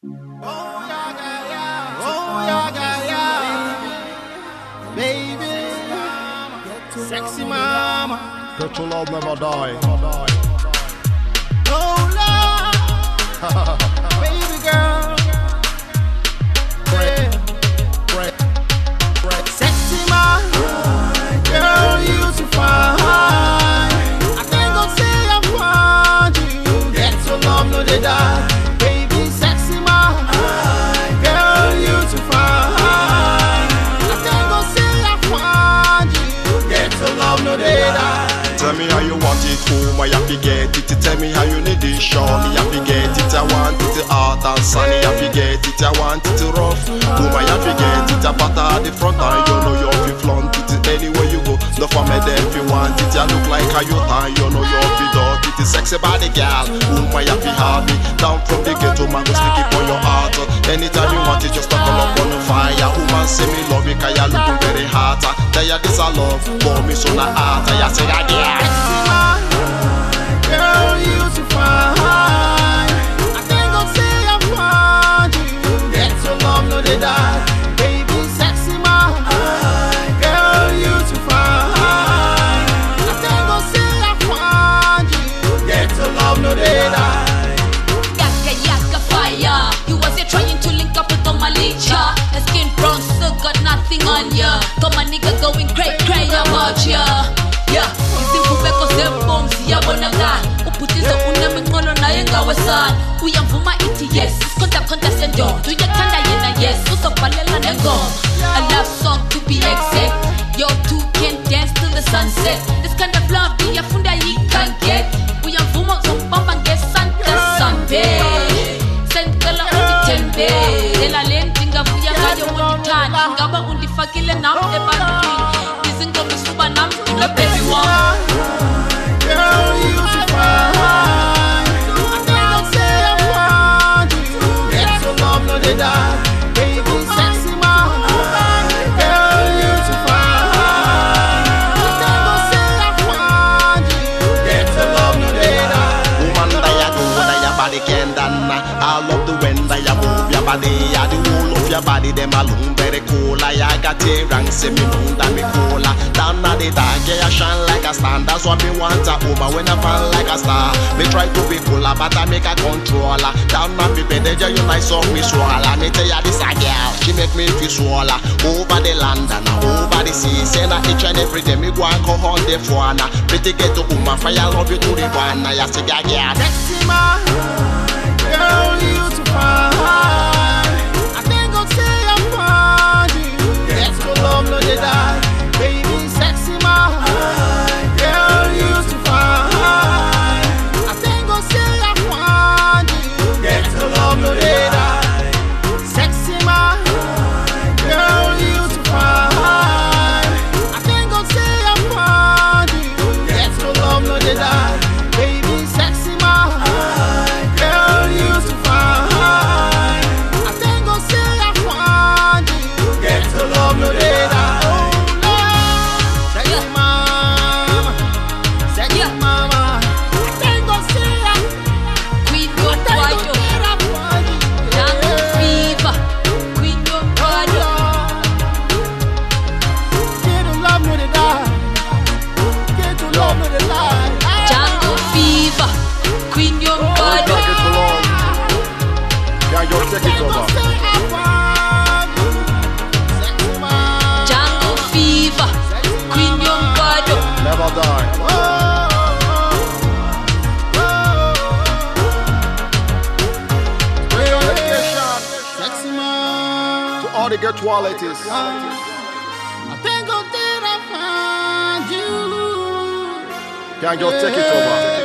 Baby, sexy mama, Get your love never die. oh Lord, baby girl, sexy mama, girl you too fine. I can't go say I want you. Get your love no they die. Baby, sexy mama, girl you too fine. I can't go say I want you. Get your love no they die. Tell me how you want it, oh my happy get it. Tell me how you need it, show me happy get it. I want it hard and sunny, happy get it. I want it rough, oh my happy get it. I butter at the front and you know you're fi flaunt it. Anywhere you go, no for me there if you want it. You look like a youth and you know you're fi dot it. Sexy body girl, oh my happy heart. Down from the ghetto man go stick it on your heart. Anytime you want it, just talk up on the fire. Woman say me love it 'cause you looking very hot. Tell you this I love, for me so not hard. You say that yeah. Girl, you too fine. I can't go say I want you. Get your love, no they die. Baby, sexy man. Girl, you too fine. I can't go say I want you. Get your love, no they die. Yaka fire. You was here trying to link up with Omalicha. The skin brown, still got nothing on ya. Got my nigga going cray about ya. Yeah, izingubeko zebomb siyabonakala. Uputhizo unemiqolo naye ngawesan. Uyamvuma ithi yes, konta sendom. Uyathanda yena yes, uzobhalela nengoma. A love song to be exact. Yo two can dance till the sunset. This kind of love iyafunda you can't get. Uyamvuma uzobamba ngesanta Sunday. Sendela uthembe. Lela lenti ngavuya ngayo undithanda. Ngaba undifakile nami ebantwini. Izingoma suba nami the baby one. Girl, you too fine. I can't say I want you. Get your love, no they die. Baby, sexy man. Girl, you too fine. I can't say I want you. Get your love, no they die. Woman that you do, that your body can done. I love the when that you move your body. I the whole of your body, them alone very cool. I got a rank, say me know that me cool. Down at the dark, yeah, you shine like a star. That's what me want to over when I fall like a star. Me try to be cooler, but I make a controller. Down at the bed, you nice of me swallow. Me tell you this a girl, she make me feel swallow. Over the land and over the sea. Say that each and every day me go and go on the phone. Pretty get to my fire, love you to the one. I say girl, sexy man. Girl, you too fine. I can't go say I want you. Get your love, no they die. Baby, sexy man. Girl, you too fine. I can't go say I want you. Get your love, no they die. Sexy man. Girl, you too fine. I can't go say I want you. Get your love, no they die. Baby, sexy man. Girl, you too fine. I can't go say I want you. Get your love, no they die. Take it over. Jungle fever, Queen Young Bado. Never die. Sexy man. To all the ghettualities. I think I'll find you. Can't just take it over.